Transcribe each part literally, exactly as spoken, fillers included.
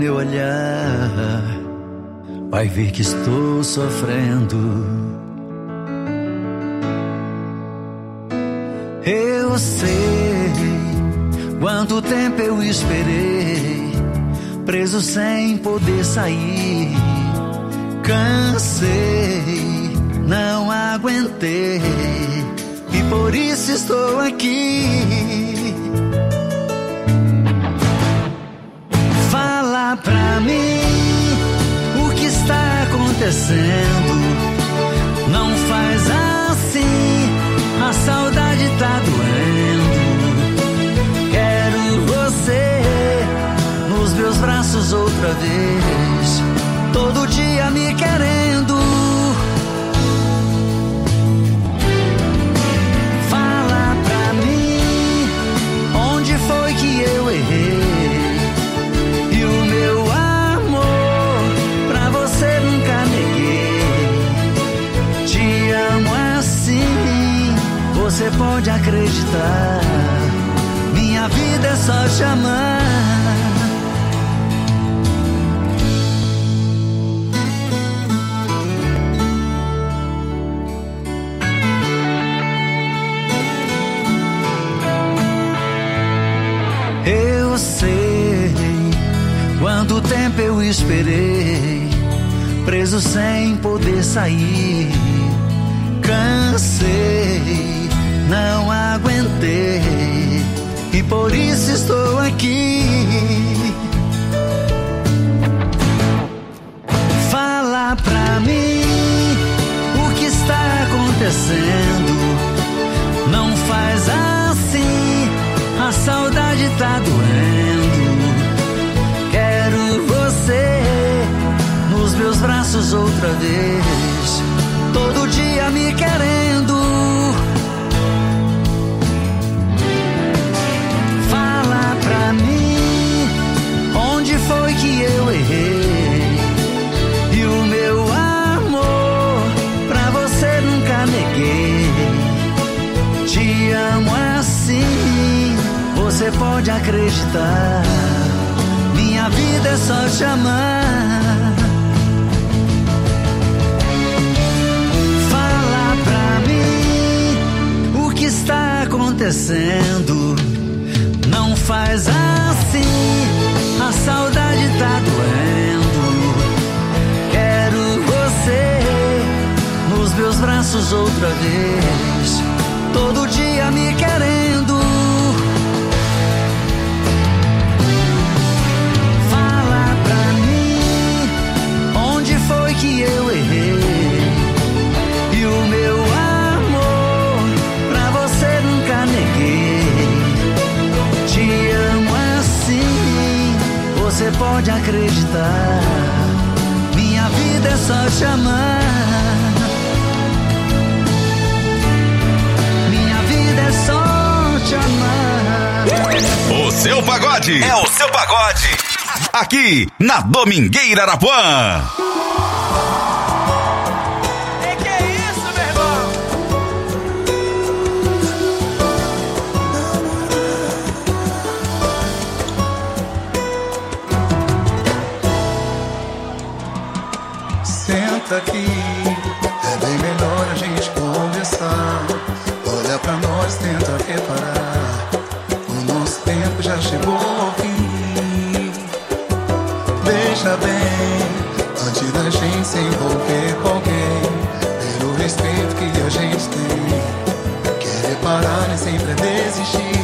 Meu olhar vai ver que estou sofrendo. Eu sei quanto tempo eu esperei, preso sem poder sair. Cansei, não aguentei, e por isso estou aqui. Fala pra mim o que está acontecendo. Não faz assim, a saudade tá doendo. Quero você nos meus braços outra vez, todo dia me querendo. Fala pra mim onde foi que eu errei. E o meu amor pra você nunca neguei. Te amo assim, você pode acreditar. Minha vida é só te amar. Eu sei quanto tempo eu esperei, preso sem poder sair. Cansei, não aguentei, e por isso estou aqui. Fala pra mim o que está acontecendo. Não faz assim, a saudade tá doendo. Quero você nos meus braços outra vez, todo dia me querendo. Fala pra mim onde foi que eu errei. E o meu amor pra você nunca neguei. Te amo assim, você pode acreditar. Minha vida é só te amar. Fala pra mim o que está acontecendo. Não faz assim, a saudade tá doendo. Quero você nos meus braços outra vez, todo dia me querendo. Fala pra mim onde foi que eu errei. E o meu amor pra você nunca neguei. Te amo assim, você pode acreditar. Minha vida é só te amar. É só te amar. O seu pagode é o seu pagode. Aqui na Domingueira Arapuã. E que é isso, meu irmão? Senta aqui, é bem melhor a gente conversar. Olha pra nós, tenta reparar. O nosso tempo já chegou ao fim. Veja bem, antes da gente se envolver com alguém, pelo respeito que a gente tem, querer parar nem sempre é desistir.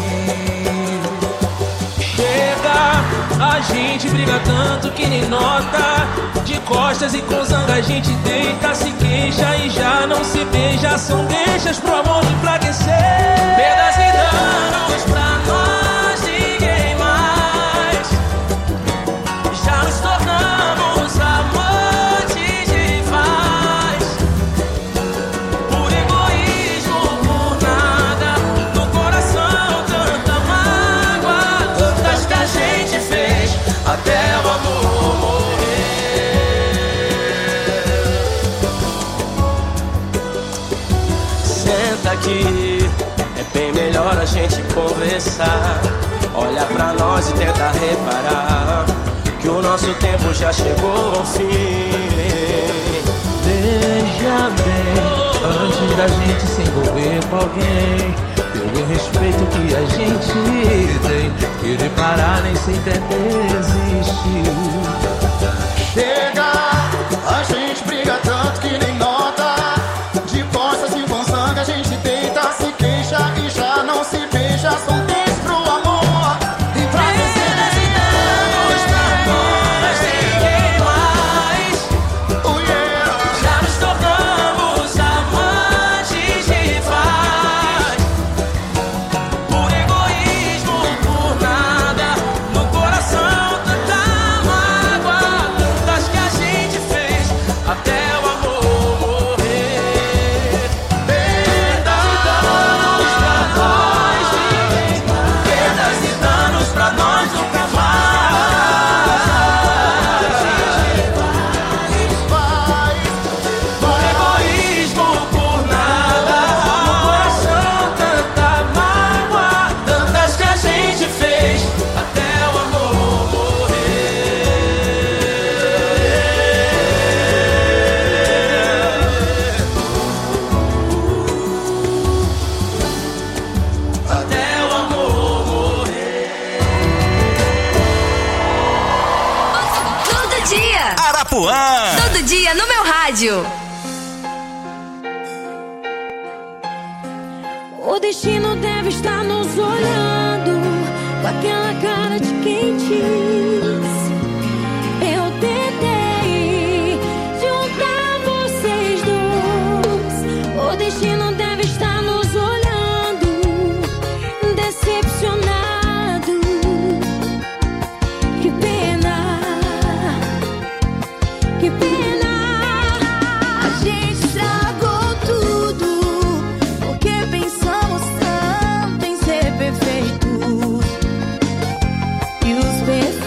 Chega, a gente briga tanto que nem nota. De costas e com zanga a gente deita, se queixa e já não se beija. São deixas pro amor enfraquecer. Perdas e danos pra nós, ninguém mais. Já nos tornamos amantes rivais. Por egoísmo, por nada. No coração tanta mágoa, tantas que a gente fez até o amor morrer. Senta aqui, é bem melhor a gente conversar. Olha pra nós e tenta reparar que que o nosso tempo já chegou ao fim. Veja bem, antes da gente se envolver com alguém, pelo respeito que a gente tem, querer parar nem sem entender existiu. Chega, a gente briga tanto que nem nota. De costas e com sangue a gente deita, se queixa e já não se beija. São dez pro amor e pra descer dez anos pra nós ninguém mais. Oh yeah. Já nos tornamos amantes de paz. Por egoísmo, por nada, no coração tanta mágoa, tantas que a gente fez até o amor morrer. Perdas e danos pra nós ninguém mais. Perdas e danos pra nós nunca mais. Por egoísmo, por nada, no coração tanta mágoa, tantas que a gente fez até o amor morrer. Até o amor morrer. Todo dia, Arapuã. todo dia no meu rádio. O destino deve estar nos olhando com aquela cara de quem diz: eu tentei juntar vocês dois. O destino deve estar nos olhando, decepcionado. Que pena, que pena. A gente estragou tudo, porque pensamos tanto em ser perfeitos. E os perfeitos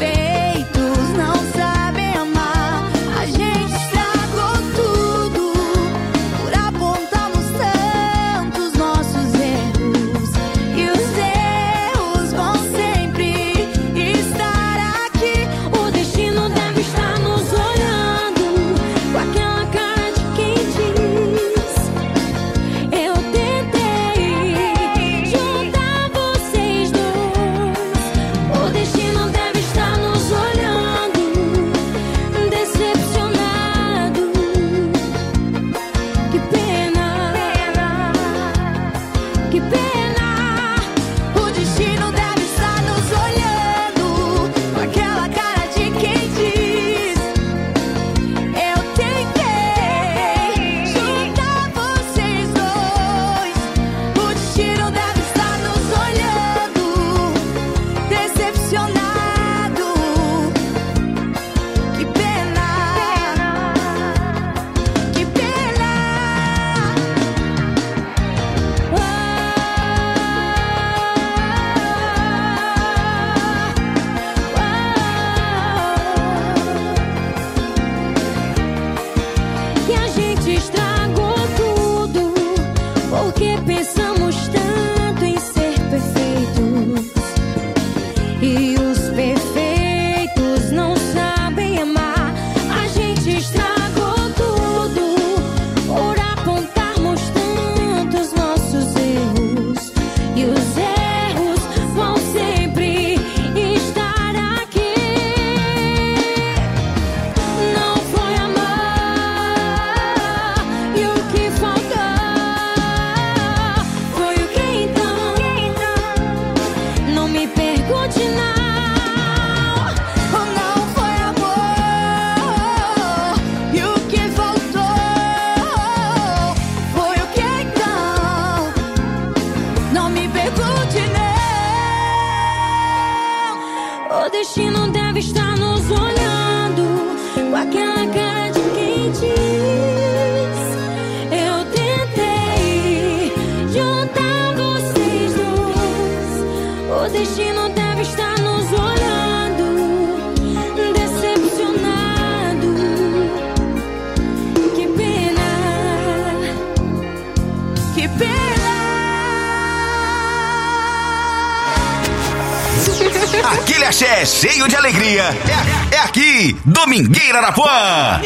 axé cheio de alegria. É, é aqui, Domingueira Arapuã.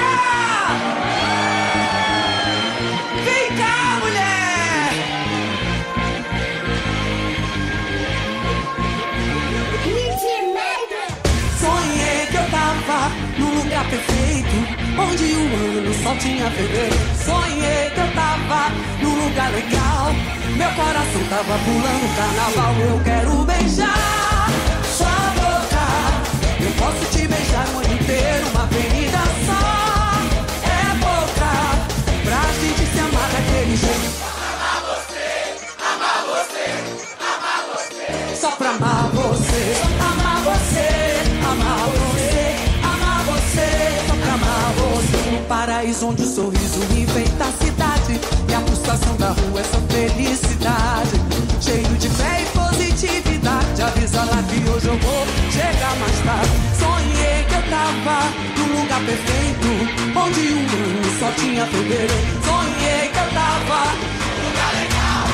Vem cá, mulher. Sonhei que eu tava num lugar perfeito, onde o ano só tinha fevereiro. Sonhei que eu tava num lugar legal, meu coração tava pulando carnaval. Eu quero beijar sua boca, eu posso te beijar o ano inteiro. Uma avenida só é boca pra gente se amar daquele jeito. Amar você, amar você, amar você. Só pra amar você, amar você, amar você, amar você. Só pra amar você. No paraíso onde o sorriso enfeita a cidade e a pulsação da rua é só felicidade. Cheio de fé e positividade, avisa lá que hoje eu vou chegar mais tarde. Sonhei que eu tava num lugar perfeito, onde o mundo só tinha fevereiro. Sonhei que eu tava num lugar legal,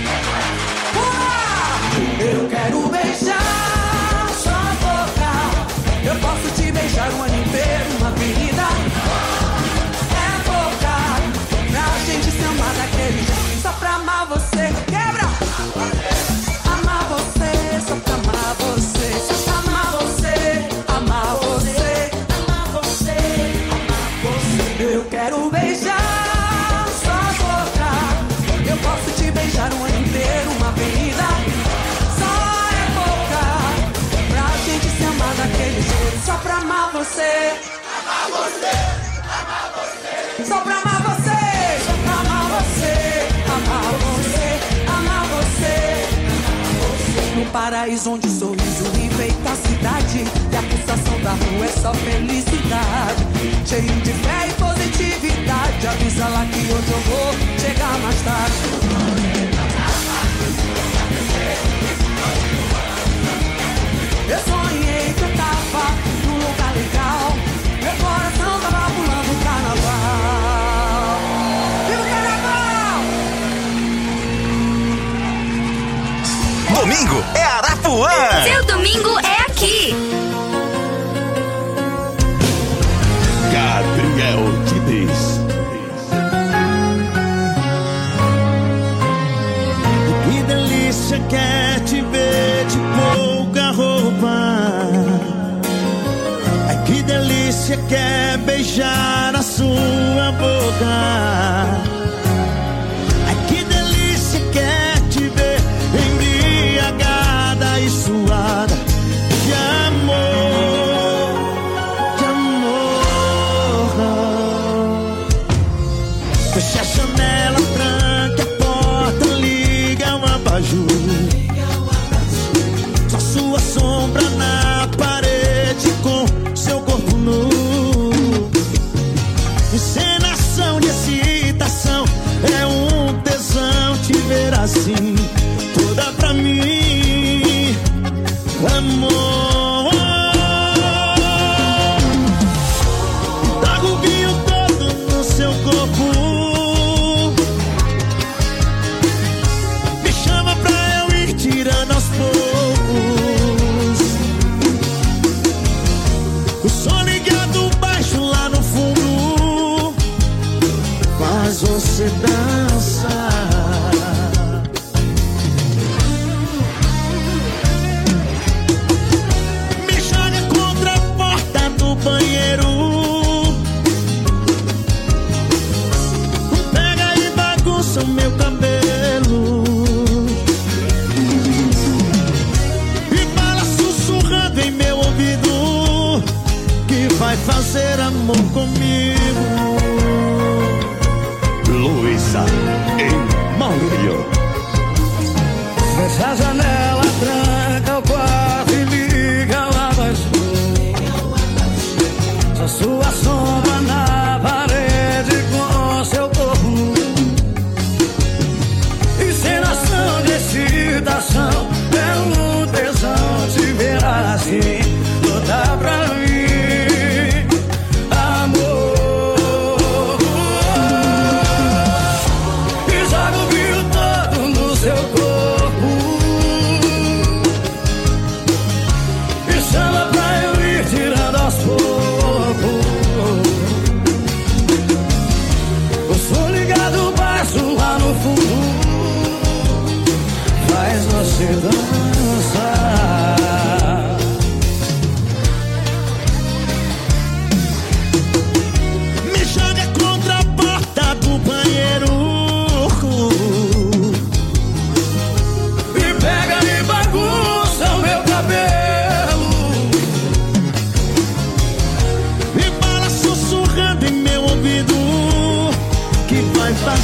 uh! Eu quero beijar sua boca, eu posso te beijar o ano inteiro. Uma avenida é boca pra gente se amar daquele jeito. Só pra amar você, quebra! Amar você, só pra amar você. Amar você, amar você. Amar você, amar você. Eu quero beijar sua boca, eu posso te beijar o ano inteiro. Uma avenida só é boca pra gente se amar daquele jeito. Só pra amar você. Amar você, amar você. Só pra amar você. Só pra amar você. Amar você, amar você. No paraíso onde o sorriso enfeita a cidade e a pulsação da rua é só felicidade. Cheio de fé e positividade, avisa lá que hoje eu vou chegar mais tarde. Eu sonhei que eu tava num lugar legal, meu coração tava pulando o carnaval. Viva o carnaval! Domingo é Arapuã. Seu domingo é aqui. Gabriel Diniz. Que delícia que é te ver de pouca roupa. Ai, que delícia que é beijar a sua boca. Ai, que delícia que é te ver embriagada e suada de amor, de amor. Fecha a janela, tranca a porta, liga o abajur. Só sua sombra na parede com seu corpo nu. Encenação de excitação, é um tesão te ver assim, toda pra mim, amor. Trago o vinho todo no seu corpo, me chama pra eu ir tirando aos poucos. O som ligado baixo lá no fundo faz você dançar. Me joga contra a porta do banheiro, pega e bagunça o meu cabelo e fala sussurrando em meu ouvido que vai fazer amor comigo. Luísa em Mauro. Fecha a janela, tranca o quarto e liga o abajur. Só sua sombra na parede com seu corpo nu. Encenação de excitação, é um tesão te ver assim, toda pra mim, amor. E joga o vinho todo no seu corpo,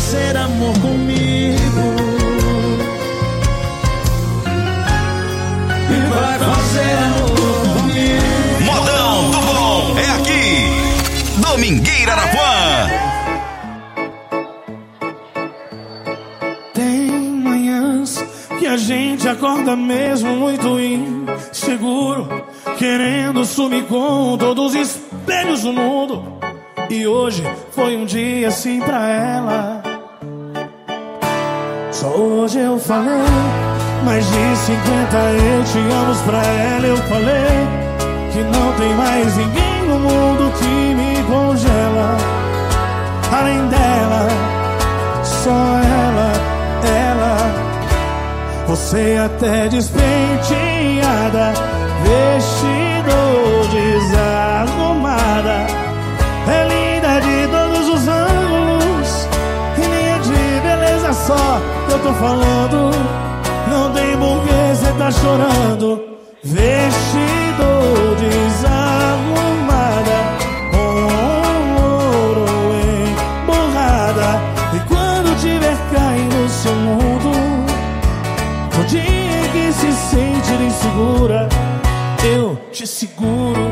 fazer amor comigo. E vai fazer amor comigo. Modão do Bom é aqui, Domingueira Arapuã. Tem manhãs que a gente acorda mesmo muito inseguro, querendo sumir com todos os espelhos do mundo. E hoje foi um dia assim pra ela. Só hoje eu falei mais de cinquenta eu te amo pra ela. Eu falei que não tem mais ninguém no mundo que me congela. Além dela, só ela, ela. Você até despenteada, vestido desarrumada, é linda de todos os ângulos, e nem é de beleza só que eu tô falando. Não tem porquê cê tá chorando. Vestido desarrumada, com ouro emborrada. E quando tiver caindo no seu mundo, no dia em que se sentir insegura, eu te seguro.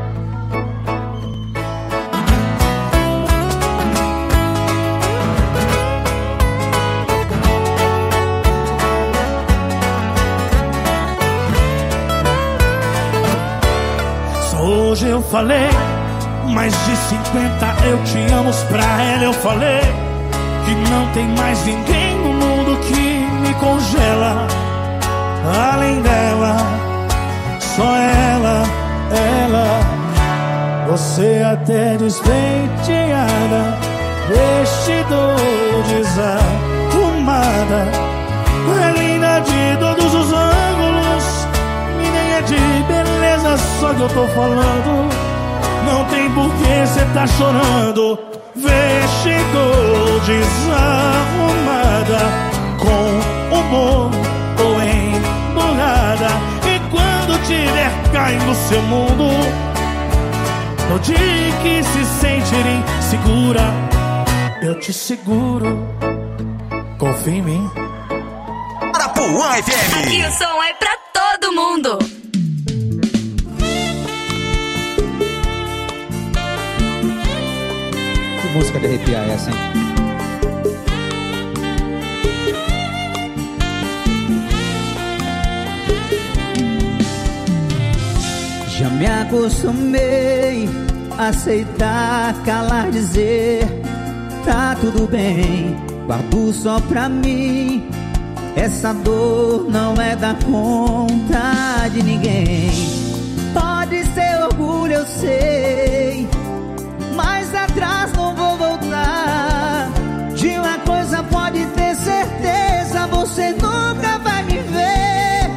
Hoje eu falei mais de cinquenta eu te amo pra ela. Eu falei que não tem mais ninguém no mundo que me congela. Além dela, só ela, ela. Você até despenteada, vestido desarrumada, é linda de todos os ângulos, e nem é de beleza só que eu tô falando. Não tem porquê cê tá chorando. Vestido desarrumada, com humor ou emburrada. E quando tiver caindo no seu mundo, no dia que se sentir insegura, eu te seguro. Confia em mim. Arapuã F M. Aqui o som é pra todo mundo. Que música de arrepiar é essa, hein? Já me acostumei a aceitar, calar, dizer tá tudo bem, guardo só pra mim. Essa dor não é da conta de ninguém. Pode ser orgulho, eu sei, mas atrás não vou voltar. De uma coisa pode ter certeza, você nunca vai me ver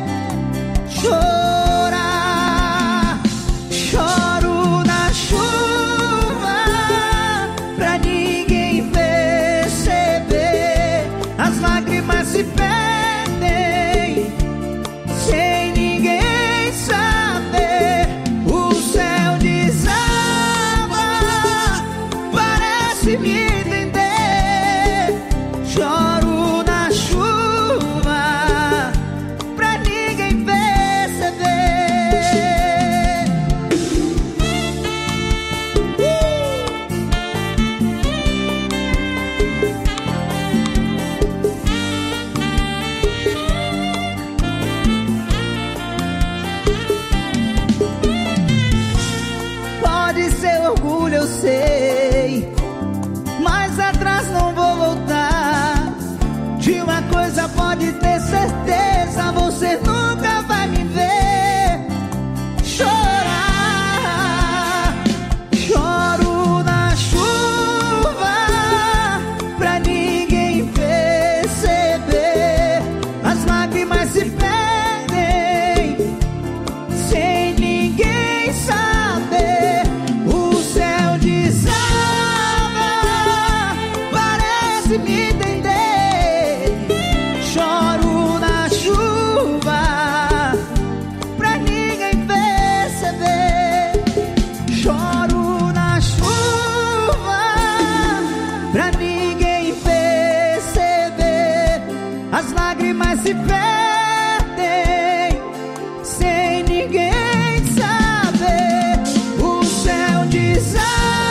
chorar. Choro na chuva pra ninguém perceber. As lágrimas se perdem sem ninguém saber. O céu desaba, parece me entender. Choro na chuva pra ninguém perceber. Pode ser orgulho, eu sei, mas atrás não vou voltar. De uma coisa pode ter certeza, você nunca vai me ver chorar. Choro na chuva pra ninguém perceber. As lágrimas se perdem sem ninguém saber. O céu desaba, parece me entender. Choro na chuva se perdem sem ninguém saber. O céu desaba,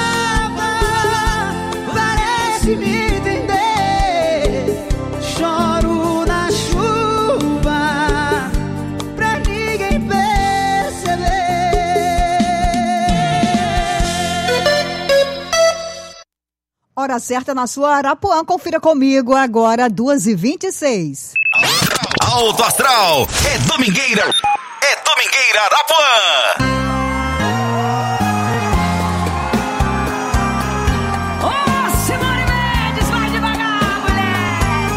parece me entender. Choro na chuva pra ninguém perceber. Hora certa na sua Arapuã. Confira comigo agora, duas e vinte e seis. Alto Astral é Domingueira. É Domingueira Arapuã. Ô, Simone Mendes, vai devagar, mulher.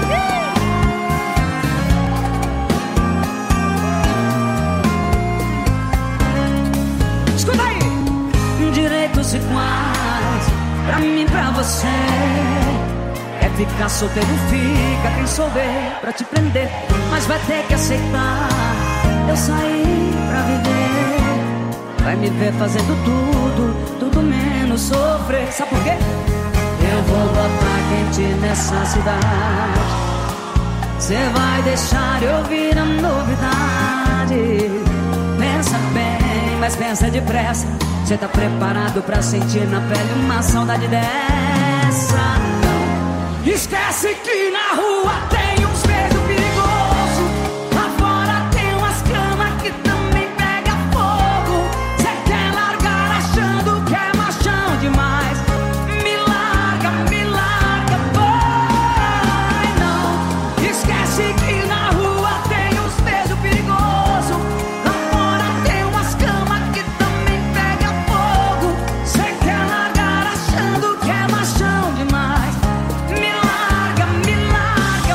Ih. Escuta aí. Direitos iguais pra mim, pra você. É ficar solteiro, fica quem souber pra te prender. Mas vai ter que aceitar, eu saí pra viver. Vai me ver fazendo tudo, tudo menos sofrer. Sabe por quê? Eu vou botar quente nessa cidade. Cê vai deixar eu ouvir a novidade. Pensa bem, mas pensa depressa. Cê tá preparado pra sentir na pele uma saudade dessa? Esquece que na rua tem uns beijos perigosos. Lá fora tem umas camas que também pega fogo. Cê quer largar achando que é machão demais. Me larga, me larga, vai não. Esquece que na rua tem uns beijos perigosos. Lá fora tem umas camas que também pega fogo. Cê quer largar achando que é machão demais. Me larga, me larga,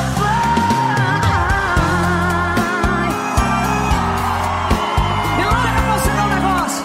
vai. Me larga pra você dar um negócio.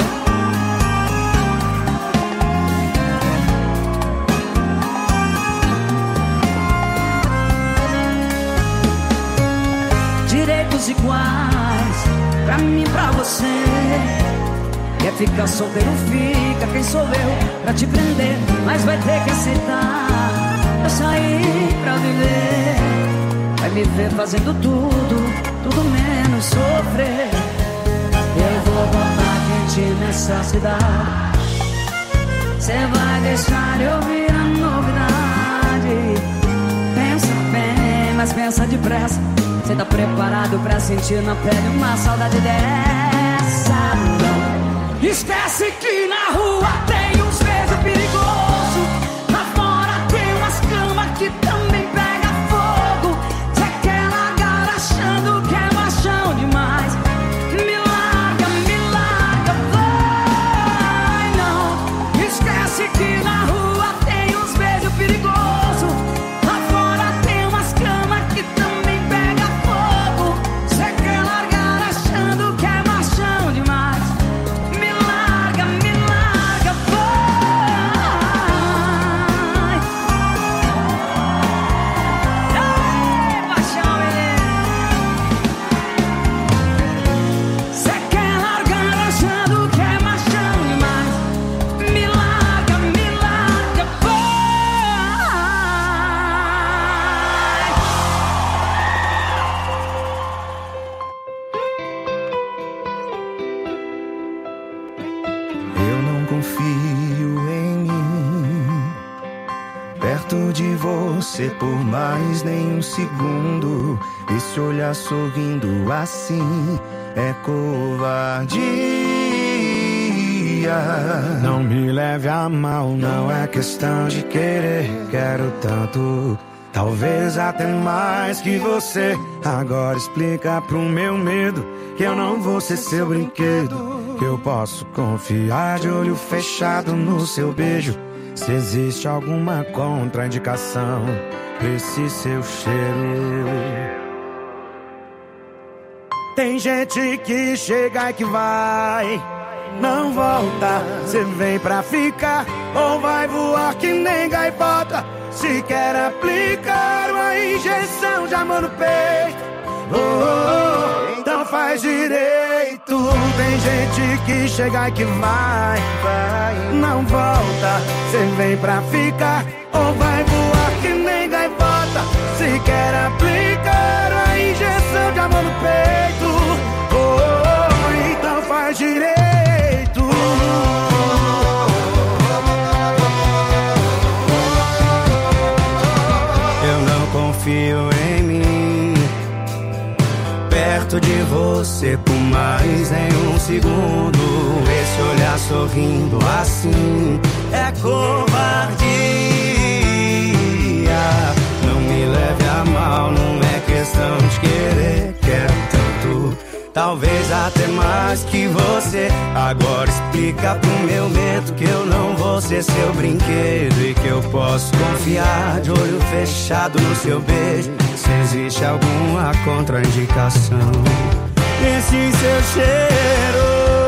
Direitos iguais pra mim, pra você. Quer ficar solteiro, fica quem sou eu pra te prender. Mas vai ter que aceitar, eu saí pra viver. Vai me ver fazendo tudo, tudo menos sofrer. Eu vou botar quente nessa cidade. Cê vai deixar eu ouvir a novidade. Pensa bem, mas pensa depressa. Cê tá preparado pra sentir na pele uma saudade dessa? Não. Esquece que na rua tem uns beijos perigosos. Lá fora tem umas camas que também pega fogo. Cê quer largar achando que é machão demais. Me larga, me larga, vai não. Esquece que na rua tem uns beijos perigosos. Lá fora tem umas camas que também pega fogo. Cê quer largar achando que é machão demais. Me larga, me larga, vai. Ei, paixão, menino. Cê quer largar achando que é machão demais. Me larga, me larga, vai. Eu não confio em mim, perto de você por mais nem um segundo. Esse olhar sorrindo assim é covardia. Não me leve a mal, não é questão de querer. Quero tanto, talvez até mais que você. Agora explica pro meu medo que eu não vou ser seu brinquedo. Que eu posso confiar de olho fechado no seu beijo. Se existe alguma contraindicação pra esse seu cheiro. Tem gente que chega e que vai, não volta. Cê vem pra ficar ou vai voar que nem gaivota. Se quer aplicar uma injeção de amor no peito, oh, oh, oh, então faz direito. Tem gente que chega e que vai, vai, não volta. Cê vem pra ficar ou vai voar que nem gaivota. Se quer aplicar uma injeção amor no peito. Oh, oh, então faz direito. Confio em mim, perto de você por mais em um segundo. Esse olhar sorrindo assim é covardia. Não me leve a mal, não é questão de querer, quero tanto, talvez até mais que você. Agora explica pro meu medo que eu não vou ser seu brinquedo e que eu posso confiar de olho fechado no seu beijo. Se existe alguma contraindicação, esse seu cheiro.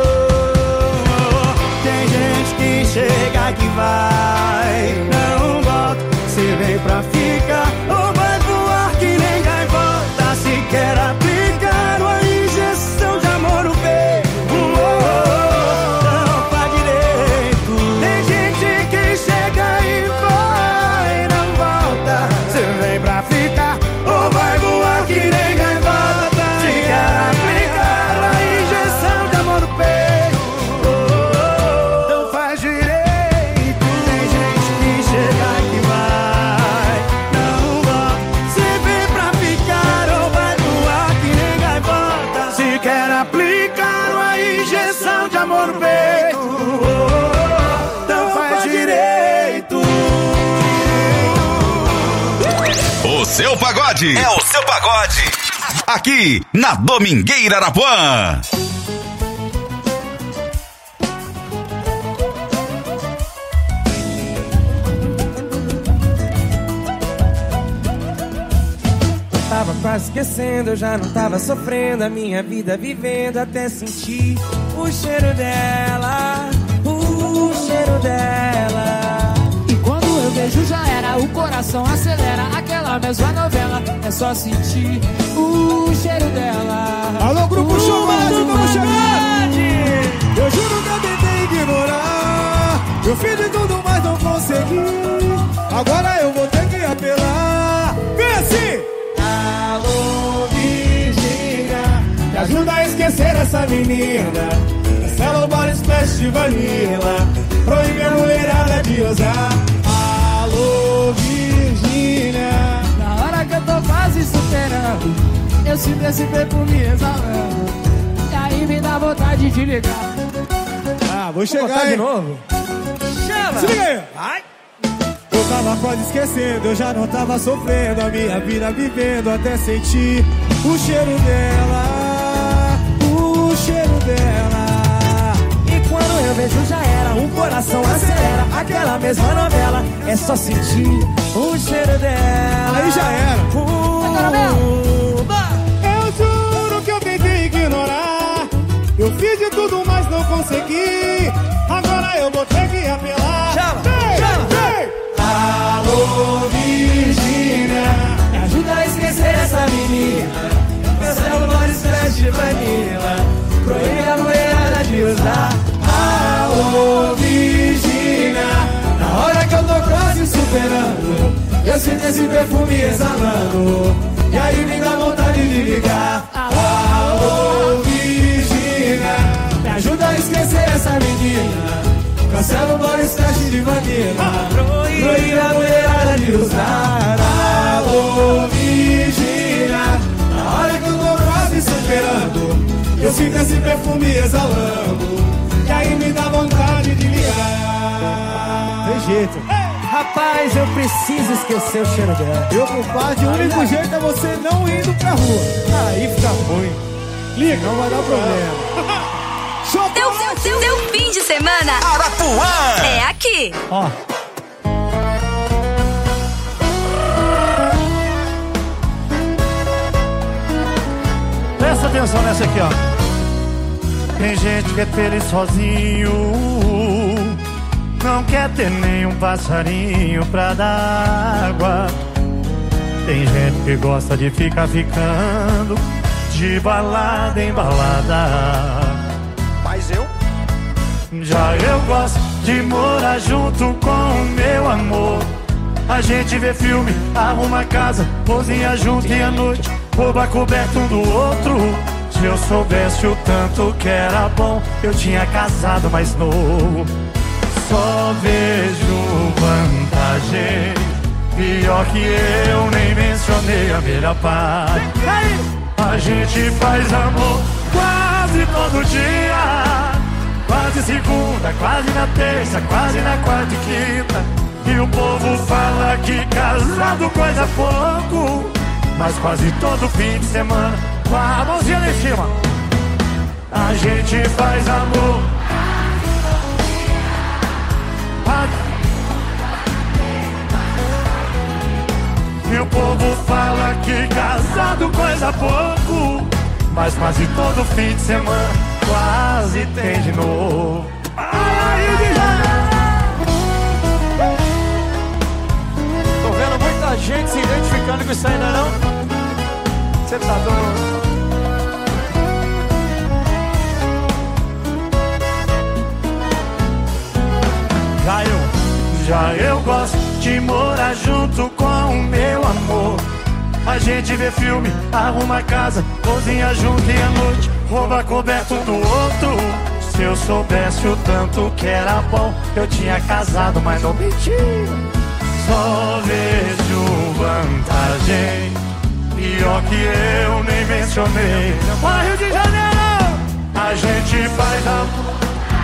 Tem gente que chega que vai, não volta. Se vem pra ficar ou vai voar que nem gaivota. Se quer aplicar uma injeção de amor no peito, oh, oh, não faz direito. Tem gente que chega e vai, não volta. Se vem pra ficar ou vai voar que nem gaivota. Se quer aplicar uma injeção de amor no peito, oh, oh, não faz direito. Tem gente que chega e vai, não volta. Se vem pra ficar ou vai voar que nem gaivota. Se quer aplicar uma injeção de amor no peito, oh, oh, não faz direito. O seu pagode é o seu pagode. Aqui na Domingueira Arapuã. Tava quase esquecendo, eu já não tava sofrendo a minha vida vivendo até sentir o cheiro dela, o cheiro dela. E quando eu vejo já era, o coração acelera, aquela mesma novela, é só sentir o cheiro dela. Alô, grupo uh, Chumade, vamos chegar! Eu juro que eu tentei ignorar, eu fiz de tudo, mas não consegui. Agora eu vou ter que apelar. Vem assim! Alô, Virgínia, me ajuda a esquecer essa menina. Cancela o Body Splash de vanilla, proíbe a mulherada de usar. Alô, Virgínia, na hora que eu tô quase superando, eu sinto esse perfume exalando, e aí me dá vontade de ligar. Ah, vou chegar de novo. Chama! Se liga aí! Vai! Eu tava quase esquecendo, eu já não tava sofrendo a minha vida vivendo até sentir o cheiro dela, o cheiro dela. E quando eu vejo já era, o coração acelera, aquela mesma novela, é só sentir o cheiro dela. Aí já era. Uh, eu juro que eu tentei ignorar, eu fiz de tudo, mas não consegui. Agora eu vou ter que apelar. Chama, vem, chama. Vem. Alô, Virgínia, me ajuda a esquecer essa menina. Cancela o Body Splash de vanilla, proíbe a mulherada de usar. alô, Virgínia, na hora que eu tô quase superando, eu sinto esse perfume exalando, e aí me dá vontade de ligar. alô, Virgínia, me ajuda a esquecer essa menina. Cancela o Body Splash de vanilla, proíbe a mulherada de usar. alô, Virgínia, na hora que eu tô quase superando, eu sinto esse perfume exalando, e aí me dá vontade de ligar. Tem jeito. Rapaz, eu preciso esquecer o cheiro dela. Meu compadre, o único jeito é você não indo pra rua. Aí fica ruim. Liga, não vai dar problema. Teu, teu, teu, teu fim de semana Arapuã é aqui. Ó. Presta atenção nessa aqui, ó. Tem gente que é feliz sozinho, não quer ter nenhum passarinho pra dar água. Tem gente que gosta de ficar ficando de balada em balada. Mas eu? Já eu gosto de morar junto com o meu amor. A gente vê filme, arruma a casa, cozinha junto e à noite rouba coberto um do outro. Se eu soubesse o tanto que era bom, eu tinha casado mais novo. Só vejo vantagem, pior que eu nem mencionei a melhor parte. A gente faz amor quase todo dia, quase segunda, quase na terça, quase na quarta e quinta. E o povo fala que casado coisa pouco, mas quase todo fim de semana, com a mãozinha lá em cima, a gente faz amor. E o povo fala que casado coisa pouco, mas quase todo fim de semana quase tem de novo. Ai, tô vendo muita gente se identificando com isso ainda não? Você tá doido? Já eu, já eu gosto de morar junto com o meu amor. A gente vê filme, arruma a casa, cozinha junto e à noite rouba coberto um do outro. Se eu soubesse o tanto que era bom, eu tinha casado, mas não mentira. Só vejo vantagem, pior que eu nem mencionei. Para Rio de Janeiro, a gente faz amor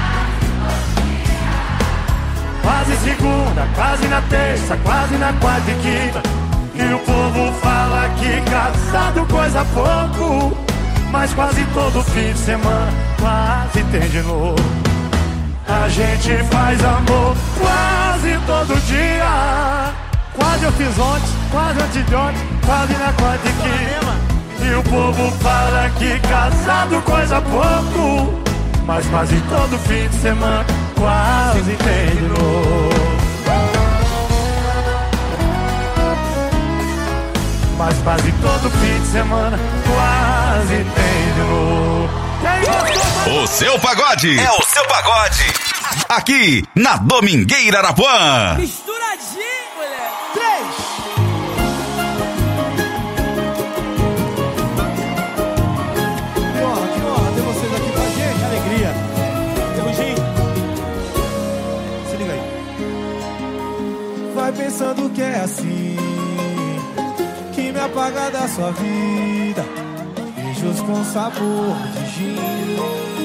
quase segunda, quase na terça, quase na quarta e quinta. E o povo fala que casado coisa pouco, mas quase todo fim de semana quase tem de novo. A gente faz amor quase todo dia, quase eu fiz ontem, quase antes de ontem, quase na quarta e quinta. E o povo fala que casado coisa pouco, mas quase todo fim de semana quase tem de novo. Mas quase todo fim de semana quase tem de novo. O seu pagode é o seu pagode. Aqui na Domingueira Arapuã. Misturadinho, mulher. Três. Que honra, que honra ter vocês aqui com a gente. Alegria. Ferrugem. Se liga aí. Vai pensando que é assim, que me apaga da sua vida. Beijos com sabor de gin,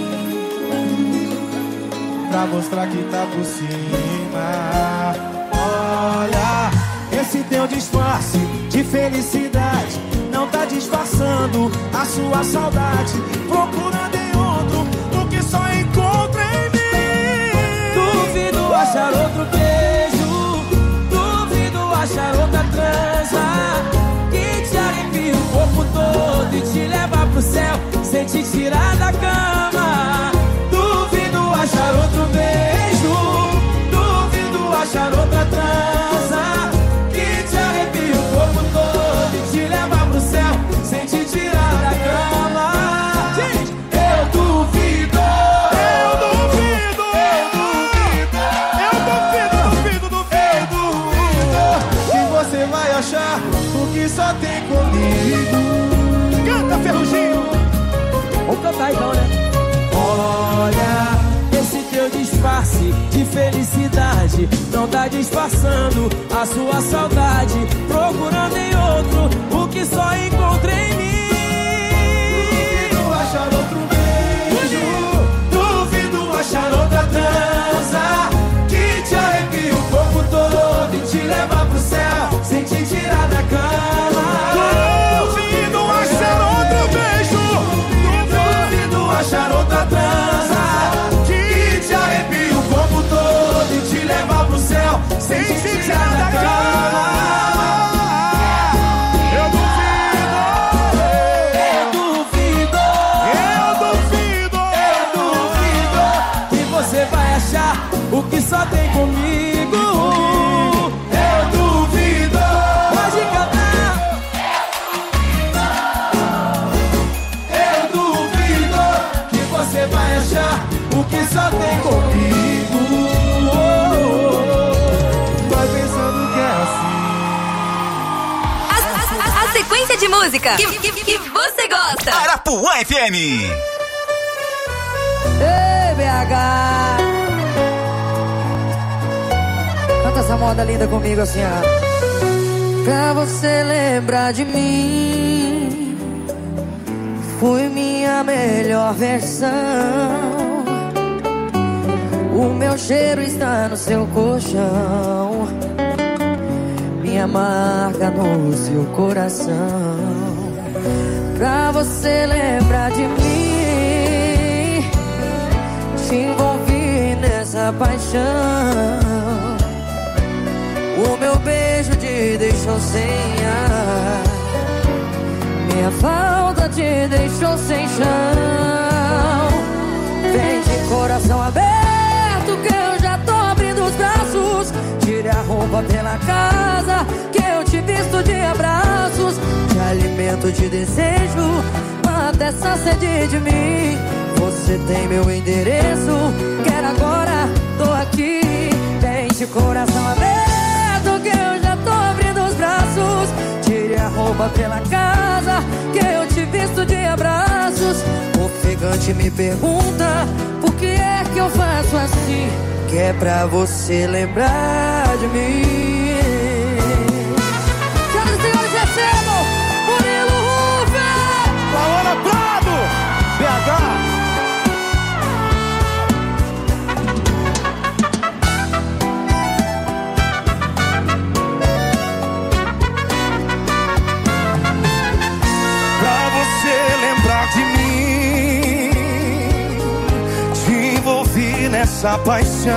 pra mostrar que tá por cima. Olha, esse teu disfarce de felicidade não tá disfarçando a sua saudade, procurando em outro o que só encontra em mim. Duvido achar outro beijo, duvido achar outra transa que te arrepia o corpo todo e te leva pro céu sem te tirar da cama. Duvido achar outro beijo, duvido achar outra transa que te arrepia o corpo todo e te leva pro céu sem te tirar da cama. Eu duvido, eu duvido, eu duvido, eu duvido, duvido, duvido que você vai achar o que só tem comigo. Canta, Ferruginho. Vamos cantar então, né? Olha, esse teu disfarce de felicidade não tá disfarçando a sua saudade, procurando em outro o que só encontra em mim. Duvido achar outro beijo, duvido achar outra transa que te arrepia o corpo todo e te leva pro céu sem te tirar da cama. Duvido achar outro beijo, duvido achar outra transa que te arrepia o corpo todo e te leva pro céu sem te tirar da cama. Eu duvido, eu duvido, eu duvido, eu duvido que você vai achar o que só tem comigo. Eu duvido, pode cantar. Eu duvido que você vai achar o que só tem comigo. Vai pensando que é assim, música que, que, que você gosta. Arapuã F M. Ei, B H, canta essa moda linda comigo assim, ó. Pra você lembrar de mim, fui minha melhor versão. O meu cheiro está no seu colchão, minha marca no seu coração. Pra você lembrar de mim, te envolvi nessa paixão. O meu beijo te deixou sem ar, minha falta te deixou sem chão. Vem de coração aberto que eu já tô abrindo os braços. Tire a roupa pela casa que eu te visto de abraços. Te alimento de desejo, mata essa sede de mim. Você tem meu endereço, quero agora, tô aqui. Vem de coração aberto que eu já tô abrindo os braços. Tire a roupa pela casa que eu te visto de abraços. Ofegante me pergunta por que é que eu faço assim, que é pra você lembrar de mim. Senhoras e senhores, recebam Murilo Rufer, Laura Prado, B H. Pra você lembrar de mim, te envolvi nessa paixão.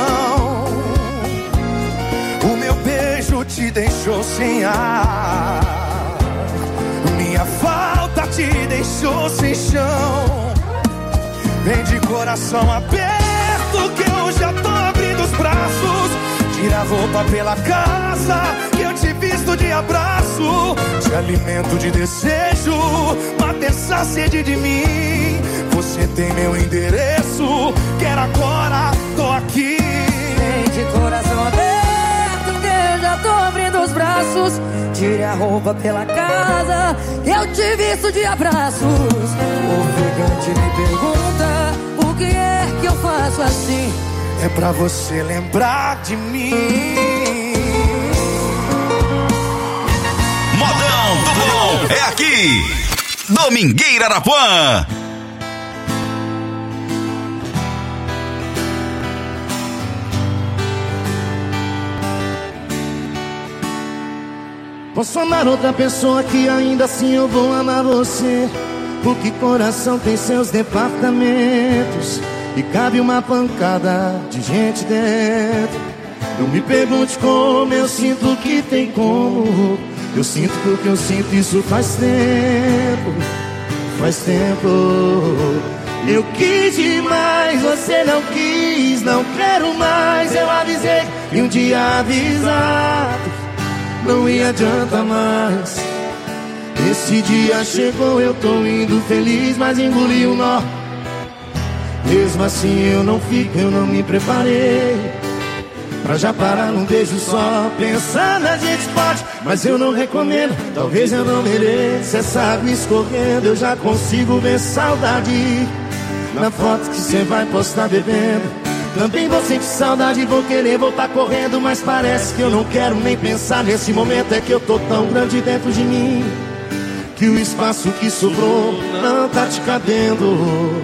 O meu beijo te deixou sem ar, minha falta te deixou sem chão. Vem de coração aberto que eu já tô abrindo os braços. Tira a roupa pela casa que eu te visto de abraço. Te alimento de desejo, mata essa sede de mim. Você tem meu endereço, quero agora, tô aqui. Vem de coração aberto que eu já tô abrindo os braços. Tire a roupa pela casa que eu te visto de abraços. O gigante me pergunta por que é que eu faço assim, é pra você lembrar de mim. Modão do Bom é aqui, Domingueira Arapuã. Posso amar outra pessoa que ainda assim eu vou amar você, porque coração tem seus departamentos e cabe uma pancada de gente dentro. Não me pergunte como eu sinto que tem como. Eu sinto porque eu sinto, isso faz tempo, faz tempo. Eu quis demais, você não quis, não quero mais. Eu avisei e um dia avisado não ia adiantar mais. Esse dia chegou, eu tô indo feliz, mas engoli o nó. Mesmo assim eu não fico, eu não me preparei pra já parar num beijo só. Pensando a gente pode, mas eu não recomendo. Talvez eu não mereça essa água escorrendo. Eu já consigo ver saudade na foto que cê vai postar bebendo. Também vou sentir saudade, vou querer voltar correndo, mas parece que eu não quero nem pensar. Nesse momento é que eu tô tão grande dentro de mim que o espaço que sobrou não tá te cabendo.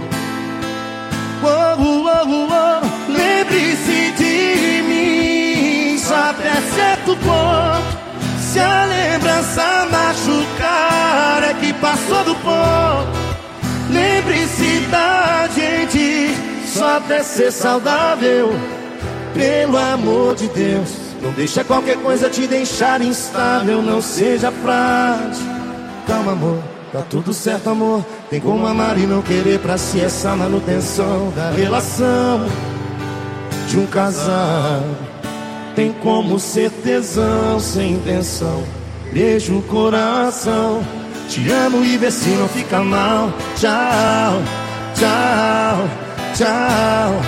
Oh, oh, oh, oh. Lembre-se de mim só até certo ponto. Se a lembrança machucar é que passou do ponto. Lembre-se da gente só até ser saudável. Pelo amor de Deus, não deixa qualquer coisa te deixar instável. Não seja frágil. Calma, amor, tá tudo certo, amor. Tem como amar e não querer pra si essa manutenção da relação de um casal. Tem como ser tesão sem intenção. Beijo o coração, te amo e vê se não fica mal. Tchau, tchau, tchau,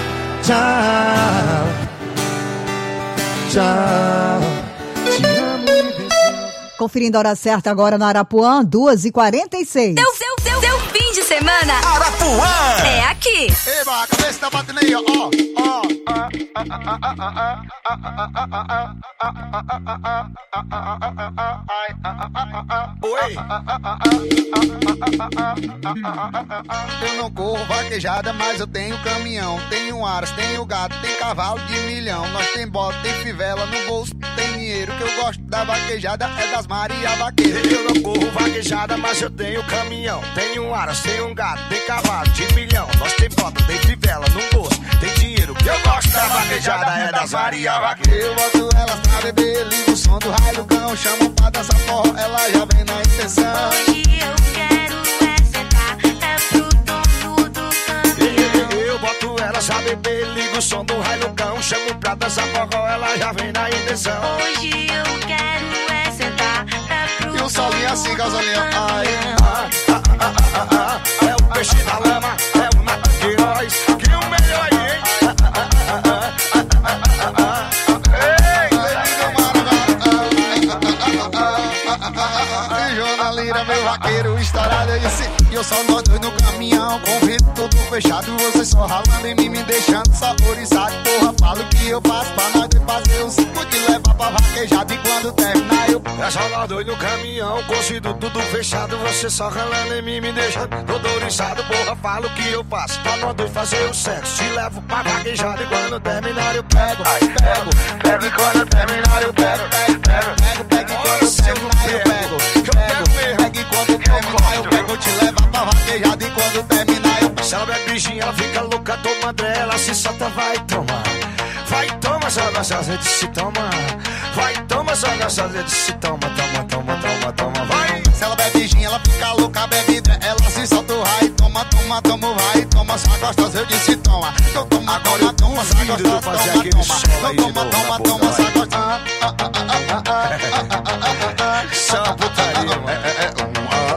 tchau, tchau. Te amo e vê se não... Conferindo a hora certa agora no Arapuã, duas e quarenta e seis. Seu, seu, seu, seu fim de semana. Arapuã. É aqui. Eba, a cabeça tá batendo aí, ó. Ó, Oi. Eu não corro vaquejada, mas eu tenho caminhão. Tenho aras, tenho gato, tem cavalo de milhão. Nós tem bota, tem fivela no bolso, tem dinheiro. Que eu gosto da vaquejada é das Maria Vaqueira. Eu não corro vaquejada, mas eu tenho caminhão. Tenho aras, tenho um gato, tem cavalo de milhão. Nós tem bota, tem fivela no bolso, tem dinheiro. Que eu gosto da vaquejada é das Maria Vaqueira. Eu boto elas pra beber, ligo o som do raio do cão. Chamo pra dançar forró, ela já vem na intenção. Hoje eu quero é sentar, é pro dono do caminhão. Eu boto elas a beber, ligo o som do raio do cão. Chamo pra dançar forró, ela já vem na intenção. Hoje eu quero é sentar, é pro E o solinho assim, gasolinho, ai. Ah, ah, ah, ah, ah, ah. É o peixe da lama, é o Nato Queiroz. Que o melhor aí, hein? Ah, ah, ah, ah, ah, ah, ah, ah. Jornalira, meu vaqueiro, estourado esse. E eu só nós dois no caminhão, com vidro tudo fechado. Vocês só ralando em mim, me deixando saborizado. Porra, falo que eu faço pra nós dois fazer o cinco de levar pra vaquejada. E quando terminar eu... É só nós dois no caminhão, com vidro tudo fechado. Você só ralando em mim, me deixando todo oriçado. Porra, falo que eu faço pra nós dois fazer o sexo. Te levo pra vaquejada e quando terminar eu pego. Ai, pego, pego e quando terminar eu pego. Pego, pego, pego, pego e quando terminar eu pego. Pega e quando terminar eu pego, te levar pra vaquejada e quando terminar eu pego. Se ela bebe bichinha, ela fica louca, toma André, ela se solta, vai tomar. Vai, toma, só gostosa de se toma. Vai, toma, só gostosa de se toma, toma, toma, toma, toma, vai. Se ela bebe gin, ela fica louca, bebe André, ela se solta o raio. Toma, toma, toma, vai, toma, só gostosa eu disse toma. Então toma, toma, toma, só gostosa, toma, toma. Então toma, toma, toma, só gostosa. Só putaria, mano.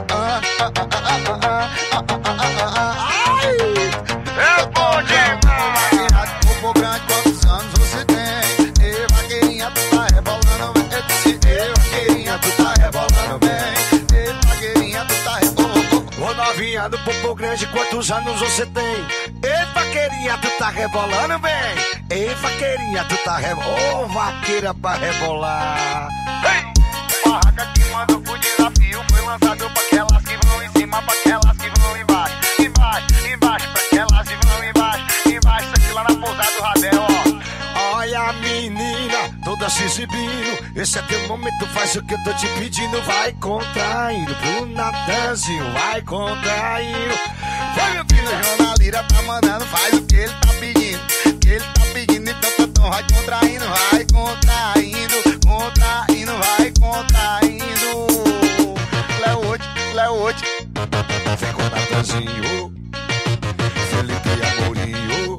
É bom demais. Corpo grande, quantos anos você tem? Ei, vaqueirinha, tu tá rebolando bem. Eu disse, ei, vaqueirinha, tu tá rebolando bem. Ei, vaqueirinha, tu tá rebolando bem. Ô novinha do popo grande, quantos anos você tem? Ei, vaqueirinha, tu tá rebolando bem. Ei, vaqueirinha, tu tá rebolando. Ô, vaqueira pra rebolar. Ei! Barraca que manda pro desafio foi lançado pra aquelas que vão em cima, pra aquelas que vão embaixo. Embaixo, embaixo, pra aquelas que vão embaixo. Embaixo, isso aqui lá na pousada do Radel, ó. Olha a menina, toda se exibindo. Esse é teu momento, faz o que eu tô te pedindo. Vai contraindo pro Natanzinho, vai contraindo. Vai, meu filho, a jornalira tá mandando, faz o que ele tá pedindo. Que ele tá pedindo, então, então vai contraindo, vai contraindo, contraindo, vai contraindo. Léo hoje, Léo hoje. Vem com o Natanzinho, Felipe Amorinho.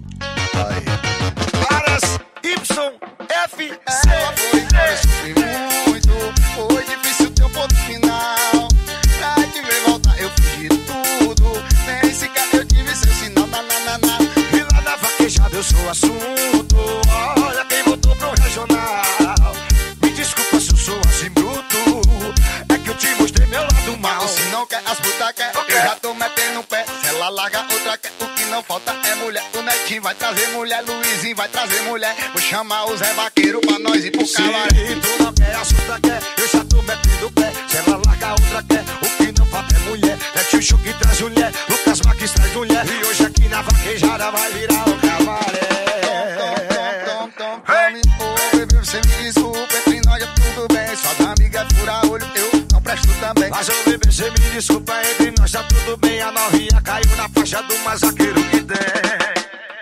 Aí. Caras, Y, F, C. Ela foi, eu sofri muito, foi difícil ter um ponto final. Pra te ver voltar, eu fiz de tudo. Nem sequer eu tive seu sinal, na, na, na, na. E lá na vaquejada eu sou assunto. Olha quem voltou pro regional. Me desculpa se eu sou assim bruto. É que eu te mostrei meu lado mal. Se não quer, as putas quer, eu já tô metendo o pé. Se ela larga, outra quer. O que não falta é mulher. O Netinho vai trazer mulher, Luizinho vai trazer mulher. Vou chamar o Zé Vaqueiro pra nós ir pro cabaré. Se tu não quer, as putas quer. Eu já tô metendo o pé. Se ela larga, outra quer. O que não falta é mulher. Netinho Chu que traz mulher. Lucas Marques traz mulher. E hoje aqui na vaquejada vai virar o cabaré. Tom, tom, tom, tom, ô bebê, você me desculpa. Entre nós é tudo bem. Suas amigas é fura olho, eu não presto também. Mas ô bebê, você me desculpa. Entre nós tá tudo bem. A novinha caiu na faixa do mais vaqueiro que tem.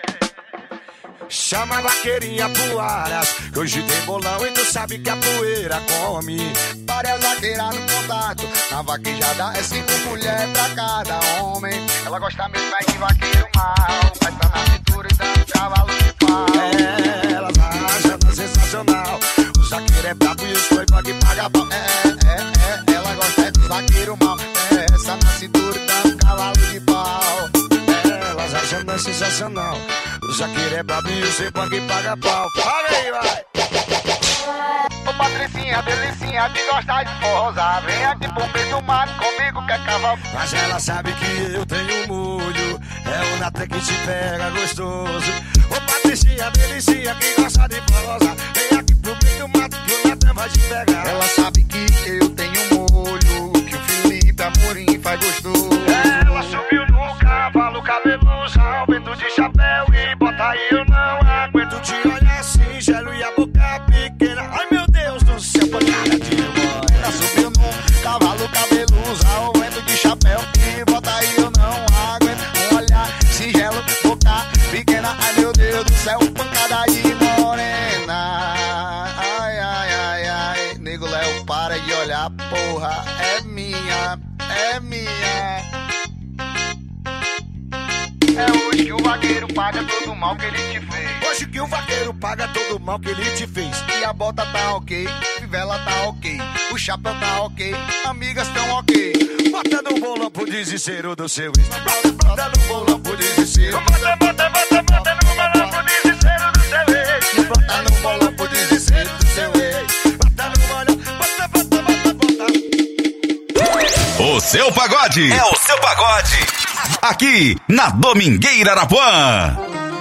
Chama a vaqueirinha pro Aras, que hoje tem bolão e tu sabe que a poeira come. Várias vaqueiras no contato, na vaquejada é cinco mulheres pra cada homem. Ela gosta mesmo é de vaqueiro mal, vai tá na cintura e dando cavalo de pau. É, ela tá achando sensacional. O zaqueiro é brabo e os dois pagam paga pau. É, é, é, ela gosta é do zaqueiro mal. É, essa na cintura e dando cavalo de pau. É, ela achando é sensacional. O zaqueiro é brabo e os dois pagam paga pau. Paga aí, vai! Ô Patricinha, patricinha, delicinha, que gosta de forrosar. Vem aqui pro meio do mato comigo, quer caval. Mas ela sabe que eu tenho molho, é o nata que te pega gostoso. Ô patricinha, delicinha, que gosta de forrosar. Vem aqui pro meio do mato que o nata vai te pegar. Ela sabe que eu tenho molho, que o Felipe Amorim faz gostoso. Ela subiu no cavalo, cabeluzão, vento de chapéu e bota aí, eu não aguento te olhar assim, gelo e a boca pequena. Ai meu Deus do céu, pancada de irmã. Ela subiu no cavalo, cabeluzão, vento de chapéu e bota aí, eu não aguento. Um olhar singelo, boca pequena. Ai meu Deus do céu, pancada de morena. Ai, ai, ai, ai. Nego Léo, para de olhar, porra, é minha, é minha. É hoje que o vaqueiro paga todo o mal que ele te fez. Hoje que o vaqueiro paga todo o mal que ele te fez. E a bota tá ok, fivela tá ok, o chapéu tá ok, amigas tão ok. Bota no bolão pro desespero do seu ex. Bota, bota no bolão pro desespero. Bota, bota, bota, bota no bolão pro desespero do seu ex. Bota no bolão pro desespero do seu ex. Bota no bolão, bota, bota, bota, bota. O seu pagode é o seu pagode. Aqui na Domingueira Arapuã.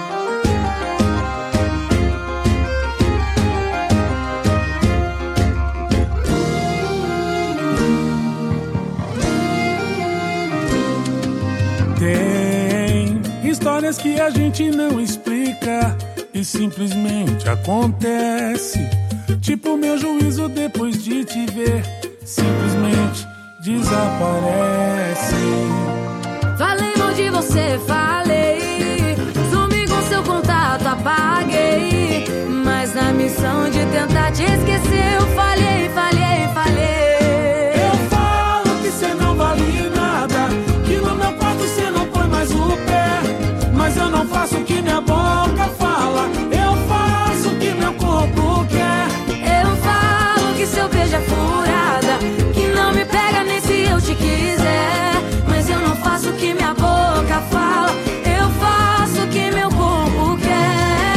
Tem histórias que a gente não explica e simplesmente acontece. Tipo meu juízo depois de te ver, simplesmente desaparece. Falei mal de você, falei. Sumi com seu contato, apaguei. Mas na missão de tentar te esquecer, eu falhei, falhei, falhei. Eu falo que cê não vale nada, que no meu quarto cê não põe mais o pé. Mas eu não faço o que minha boca fala, eu faço o que meu corpo quer. Eu falo que seu beijo é furada, que não me pega nem se eu te quiser. Mas eu não faço o que minha boca fala, eu faço o que meu corpo quer.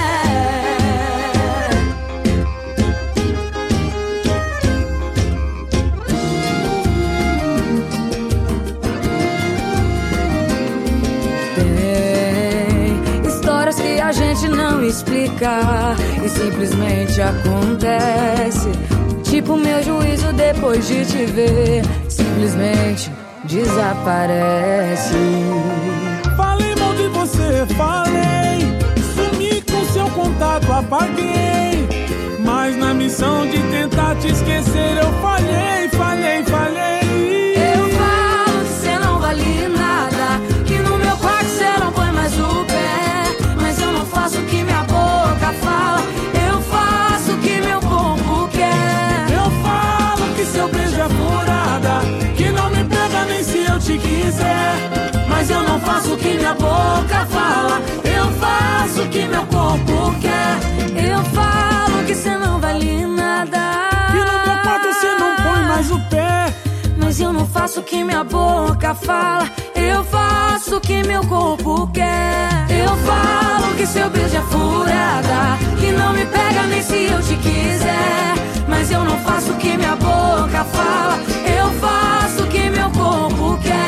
Tem histórias que a gente não explica e simplesmente acontece. Tipo meu juízo depois de te ver, simplesmente desaparece. Falei mal de você, falei. Sumi com seu contato, apaguei. Mas na missão de tentar te esquecer, eu falhei, falhei, falhei. Eu falo que cê não vale nada, que no meu quarto cê não põe mais o pé. Mas eu não faço o que minha boca fala, eu faço o que meu corpo quer. Eu falo que seu beijo é furada, que não me pega nem se eu te quiser. Mas eu não faço o que minha boca fala, eu faço o que meu corpo quer. Eu falo que cê não vale nada, que no meu quarto cê não põe mais o pé. Mas eu não faço o que minha boca fala, eu faço o que meu corpo quer. Eu falo que seu beijo é furada, que não me pega nem se eu te quiser. Mas eu não faço o que minha boca fala, eu faço o que meu corpo quer.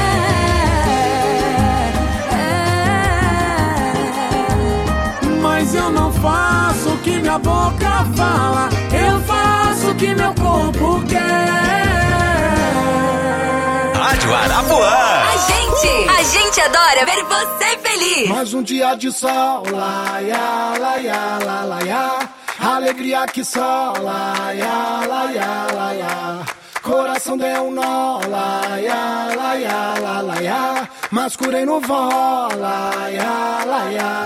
Mas eu não faço o que minha boca fala, eu faço o que meu corpo quer. Rádio Arapuã. A gente, a gente adora ver você feliz. Mais um dia de sol, laia, laia, laia, laia. Alegria que só, laia, laia, laia. Coração deu um nó, laia, laia, laia, laia. Mas curei no vó, laia, laia.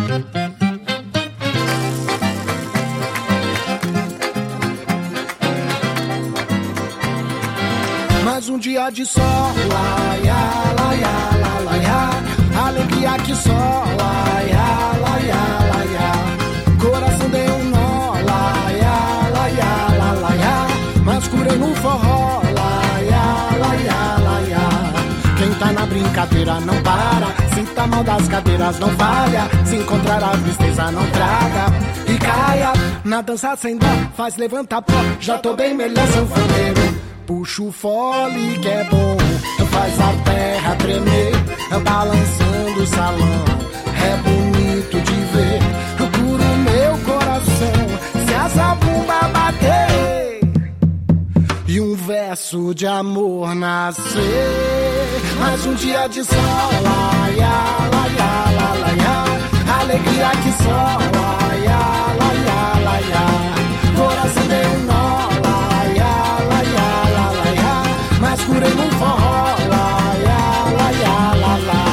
Mais um dia de sol, laia, laia, laia, laia. Alegria que só, laia, laia, laia. Coração deu um nó, laia, laia, laia, laia. Mas curei no forró, laia, laia, laia. Quem tá na brincadeira não para, se tá mal das cadeiras não falha, se encontrar a tristeza não traga e caia Na dança sem dó, faz levantar pó. Já tô bem melhor, sanfoneiro. Puxa o fole que é bom, faz a terra tremer, balançando o salão. É bonito de ver, cura o meu coração, se a zabumba bater e um verso de amor nascer. Mais um dia de sol, laia, laia, laia, laia. Alegria que só, laia, laia, laia. Coração deu um nó, laia, laia, laia. Mas curei no forró, laia, laia, laia.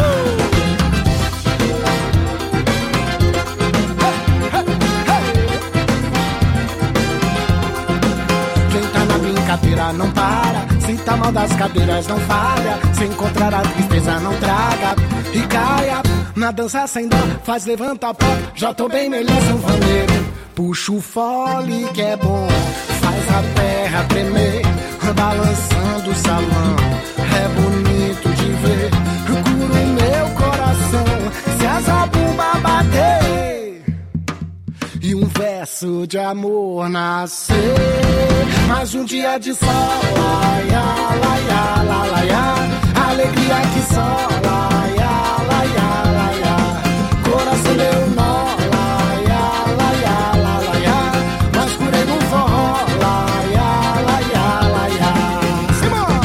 Quem tá na brincadeira não para, se tá mal das cadeiras não falha, se encontrar a tristeza não traga e caia. Na dança sem dó, faz levantar pó. Já tô bem melhor, sanfoneiro. Puxa o fole que é bom, faz a terra tremer, balançando o salão. É bonito de ver, cura o meu coração, se a zabumba bater e um verso de amor nascer. Mais um dia de sol, laia, laia, laia, laia. Alegria que só, laia, laia, laia. Coração deu nó, laia, laia, laia, laia. Mas curei no forró, laia, laia, laia. Simão!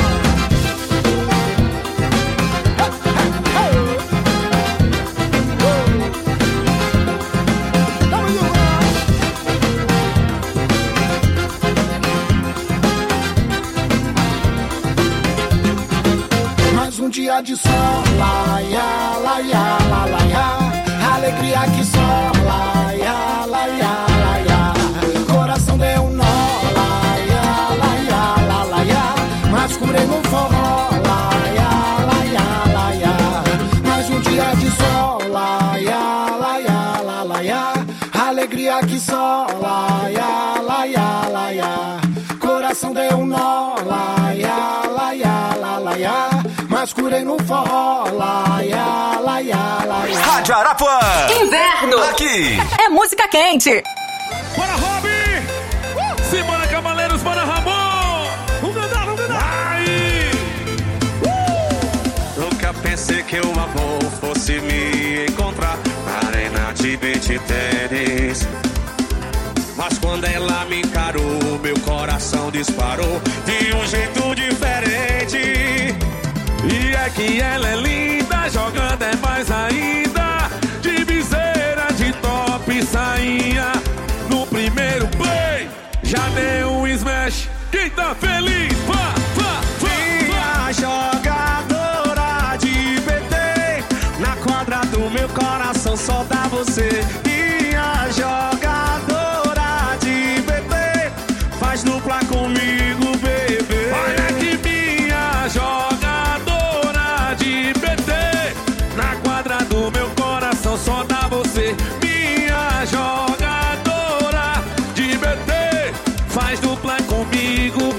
Mais um dia de sol, laia, laia, laia, laia. Alegria que só, laia, laia, laia. Coração deu um nó, laia, laia, laia, laia. Mas curei no forró, laia, laia, laia. Mais um dia de sol, laia, laia, laia, laia. Alegria que só, laia, laia, laia. Coração deu um nó, laia, laia, laia, laia. Mas curei no forró, laia, laia, laia. Rádio Arapuã. Inverno. Aqui. É música quente. Bora, Robin! Uh! Simbora, Cavaleiros, bora, Ramon! Vamos cantar, vamos cantar! Aí! Uh! Nunca pensei que o amor fosse me encontrar na arena de beach tênis. Mas quando ela me encarou, meu coração disparou de um jeito diferente. E é que ela é linda, jogando é mais ainda. De viseira, de top, sainha. No primeiro play, já deu um smash. Quem tá feliz, vá, vá, vá. Minha jogadora de B T, na quadra do meu coração só dá você. Minha jogadora de B T, faz dupla comigo, bebê. Olha que minha jogadora de B T, na quadra do meu coração só dá você. Minha jogadora de B T, faz dupla comigo,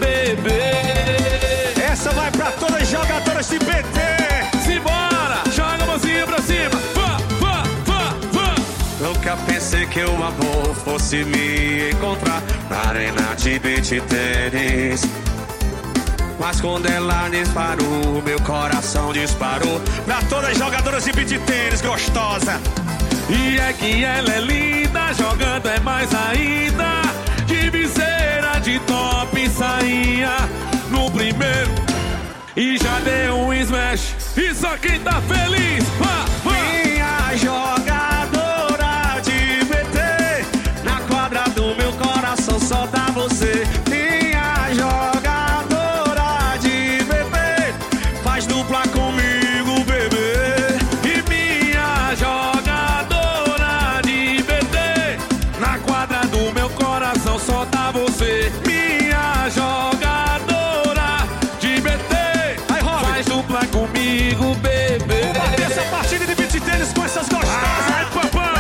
bebê. Essa vai pra todas as jogadoras de B T. Simbora, joga a mãozinha pra cima. Vá, vá, vá, vá. Nunca pensei que o amor fosse me encontrar na arena de beach tênis. Mas quando ela disparou, meu coração disparou pra todas as jogadoras de beach tênis gostosa. E é que ela é linda, jogando é mais ainda. De viseira, de top, sainha. No primeiro, e já deu um smash. E só quem tá feliz, vá, vá. Minha jogadora de B T, na quadra do meu coração só dá você. Minha jogadora de B T, faz dupla comigo, bebê. E minha jogadora de B T, na quadra do meu coração só dá você. Minha jogadora de B T, faz dupla comigo, bebê. Vamos bater essa partida de beach tênis com essas gostosas. Ai, papai.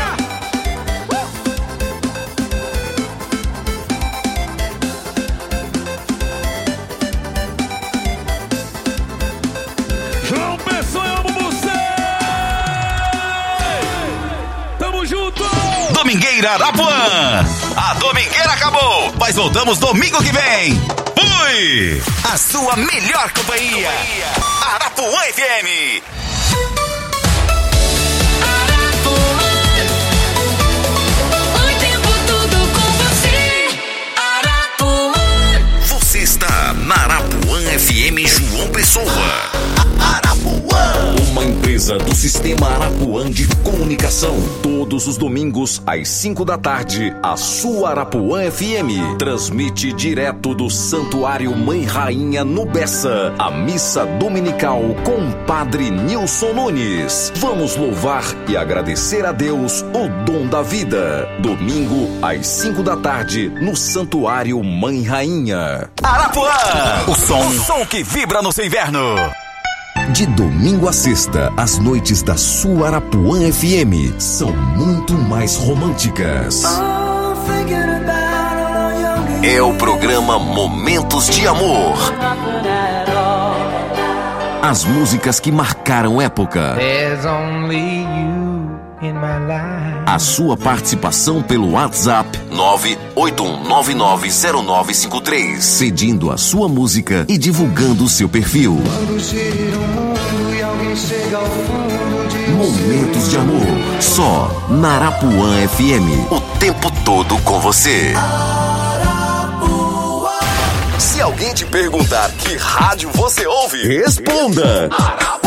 João Pessoa, eu amo você. Tamo junto. Domingueira Domingueira Arapuã. A domingueira acabou, mas voltamos domingo que vem. Fui! A sua melhor companhia. Arapuã F M. Você está na Arapuã F M João Pessoa. Arapuã, uma empresa do Sistema Arapuã de Comunicação. Todos os domingos às cinco da tarde, a sua Arapuã F M transmite direto do Santuário Mãe Rainha no Bessa, a missa dominical com o Padre Nilson Nunes. Vamos louvar e agradecer a Deus o dom da vida. Domingo às cinco da tarde no Santuário Mãe Rainha. Arapuã, o som, o som que vibra no seu inverno. De domingo a sexta, as noites da sua Arapuã F M são muito mais românticas. É o programa Momentos de Amor. As músicas que marcaram época. A sua participação pelo WhatsApp nove oito um nove nove zero nove cinco três, pedindo a sua música e divulgando o seu perfil. Momentos de Amor, só na Arapuã F M, o tempo todo com você. Se alguém te perguntar que rádio você ouve, responda Arapuã.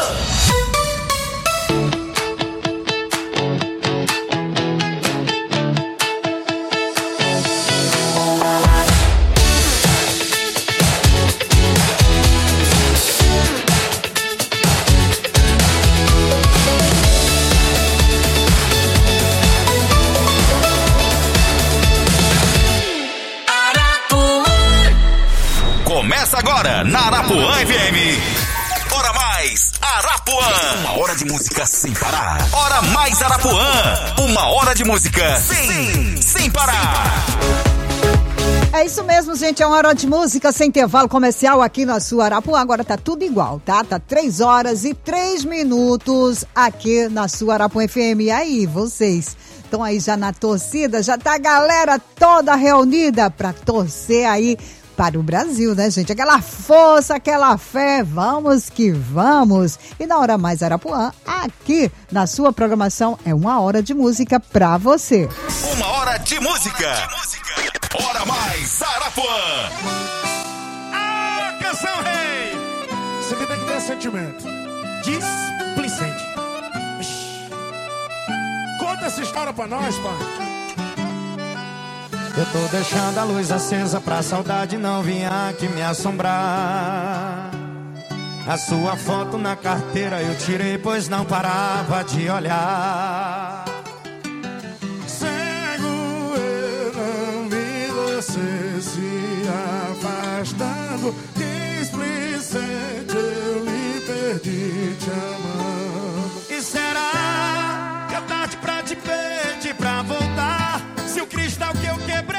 Começa agora na Arapuã F M. Hora mais Arapuã. Uma hora de música sem parar. Hora mais Arapuã. Uma hora de música sem, sem parar. É isso mesmo, gente. É uma hora de música sem intervalo comercial aqui na sua Arapuã. Agora tá tudo igual, tá? Tá três horas e três minutos aqui na sua Arapuã F M. E aí, vocês estão aí já na torcida? Já tá a galera toda reunida pra torcer aí para o Brasil, né, gente? Aquela força, aquela fé, vamos que vamos. E na Hora Mais Arapuã, aqui na sua programação, é uma hora de música pra você. Uma hora de música. Hora Mais Arapuã. Ah, canção rei! Isso aqui tem que ter sentimento. Displicente. Conta essa história pra nós, pai. Eu tô deixando a luz acesa pra saudade não vir aqui me assombrar. A sua foto na carteira eu tirei, pois não parava de olhar. Cego eu não vi você se afastando. Displicente eu me perdi te amando. E será que é tarde pra te pedir pra voltar? Se o cristal que eu quebrei